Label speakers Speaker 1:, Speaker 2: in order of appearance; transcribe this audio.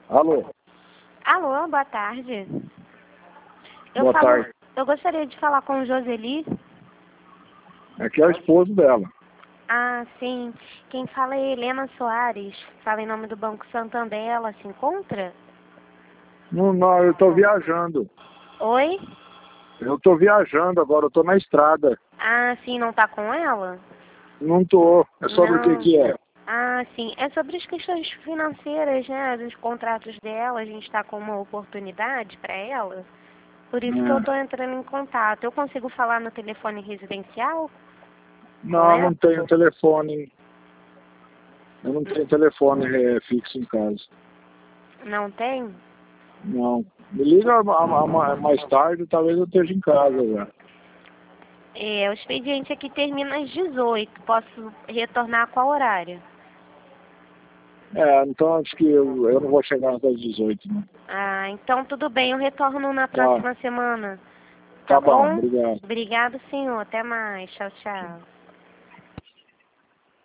Speaker 1: Alô?
Speaker 2: Alô, boa tarde.
Speaker 1: Boa tarde.
Speaker 2: Eu gostaria de falar com o Joseli.
Speaker 1: Aqui é o esposo dela.
Speaker 2: Ah, sim. Quem fala é Helena Soares. Fala em nome do Banco Santander. Ela se encontra?
Speaker 1: Não, eu tô viajando.
Speaker 2: Oi?
Speaker 1: Eu tô viajando agora, eu tô na estrada.
Speaker 2: Ah, sim, não tá com ela?
Speaker 1: Não tô. É sobre o
Speaker 2: Não.
Speaker 1: que é?
Speaker 2: Ah, sim. É sobre as questões financeiras, né? Dos contratos dela. A gente tá com uma oportunidade para ela. Por isso que eu tô entrando em contato. Eu consigo falar no telefone residencial?
Speaker 1: Não, não tenho telefone. Eu não tenho telefone fixo em casa.
Speaker 2: Não tem?
Speaker 1: Não. Me liga mais tarde, talvez eu esteja em casa já.
Speaker 2: É, o expediente aqui termina às 18. Posso retornar a qual horário?
Speaker 1: Então acho que eu não vou chegar até as 18, né?
Speaker 2: Ah, então tudo bem. Eu retorno na próxima semana.
Speaker 1: Tá
Speaker 2: Tá
Speaker 1: bom,
Speaker 2: bom?
Speaker 1: obrigado.
Speaker 2: Obrigado, senhor. Até mais. Tchau, tchau.